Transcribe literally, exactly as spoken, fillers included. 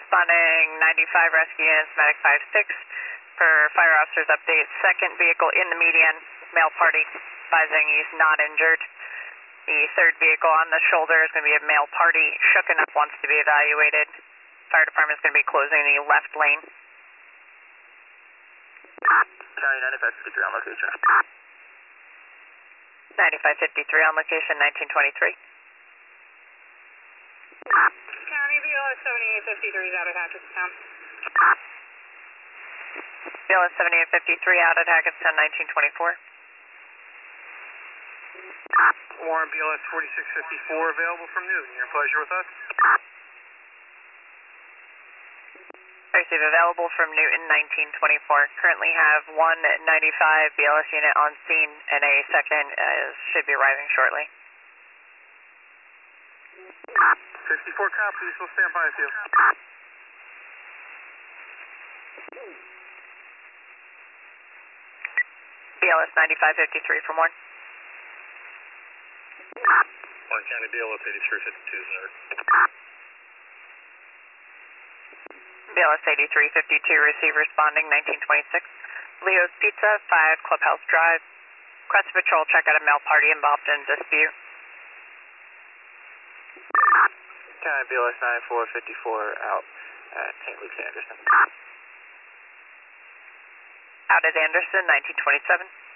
responding ninety-five rescue units, medic five six. For fire officers update, second vehicle in the median, male party, advising he's not injured. The third vehicle on the shoulder is going to be a male party, shooken up, wants to be evaluated. Fire department is going to be closing the left lane. County ninety-five fifty-three on location. ninety-five fifty-three on location, nineteen twenty-three. County B L S seventy-eight fifty-three is out of Hackettstown. B L S seventy-eight fifty-three out at Hackettstown, nineteen twenty-four. Warren, B L S forty-six fifty-four available from Newton. Your pleasure with us? I receive available from Newton, nineteen twenty-four. Currently have one ninety-five B L S unit on scene and a second uh, should be arriving shortly. fifty-four copies, we'll stand by with you. B L S ninety-five fifty-three for more. Warren County B L S eighty-three fifty-two is there. B L S eighty-three fifty-two, receive responding nineteen twenty-six. Leo's Pizza, five Clubhouse Drive. Request patrol, check out a male party involved in dispute. County B L S ninety-four fifty-four out at Saint Luke's Anderson. Out at Anderson, nineteen twenty-seven.